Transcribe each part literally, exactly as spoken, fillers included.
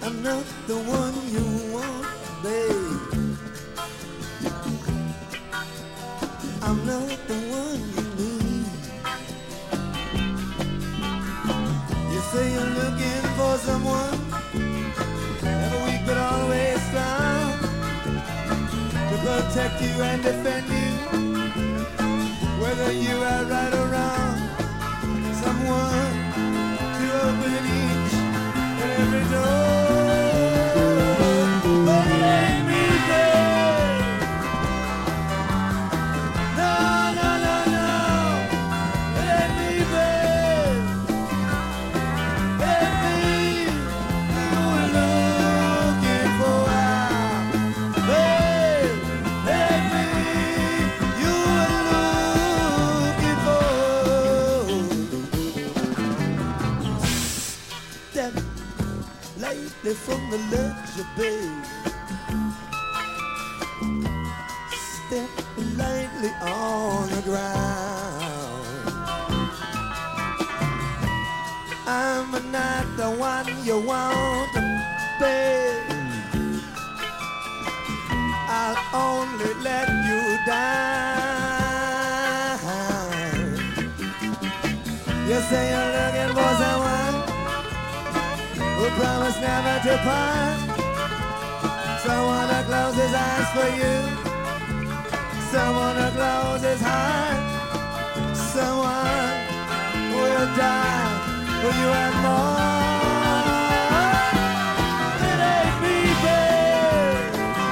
I'm not the one you want, babe. I'm not the one you need. You say you're looking for someone never weak but always strong, to protect you and defend you, whether you are right or wrong. Someone to open each and every door. But it ain't me, babe. No, no, no, no. It ain't me, babe. It ain't me you were looking for. Babe, it ain't me you were looking for. Step lightly from the ledge, babe. Step lightly on the ground. I'm not the one you want, babe. I'll only let you down. You say you're looking for someone who promised never to part, someone to close his eyes for you, someone to close his heart, someone who will die for you and more. It ain't me, babe.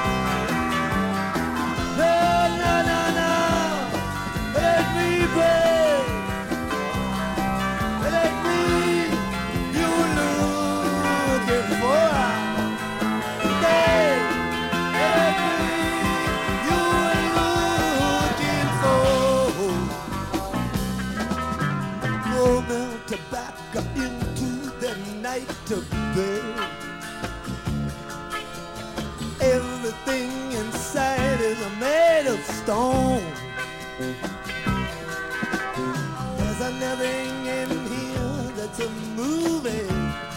No, no, no, no. It ain't me, babe. It ain't me you were looking for. Babe, it ain't me you were looking for. Throw milk tobacco into the night to bed. Everything inside is made of stone. There's nothing in here that's a movie.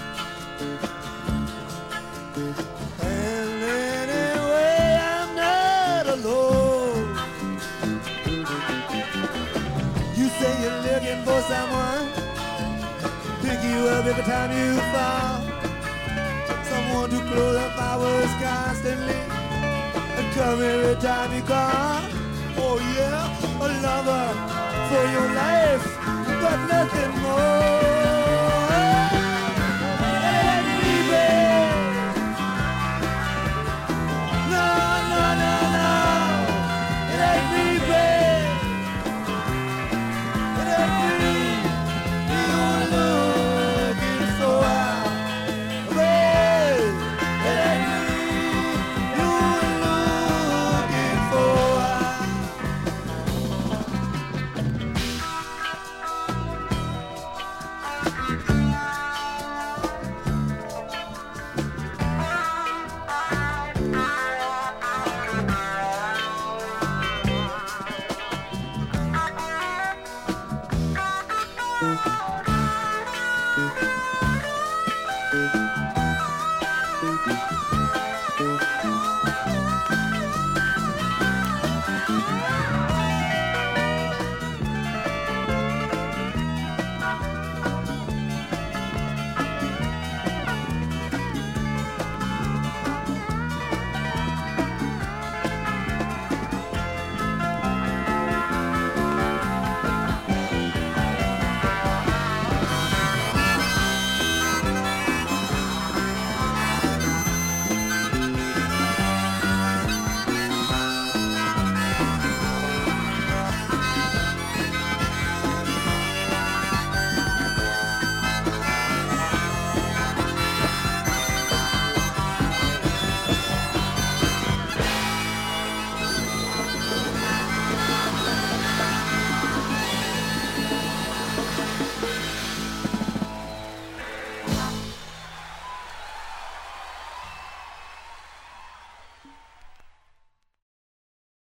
And anyway, I'm not alone. You say you're looking for someone, pick you up every time you fall, someone to close up hours constantly and come every time you call. Oh yeah, a lover for your life, but nothing more.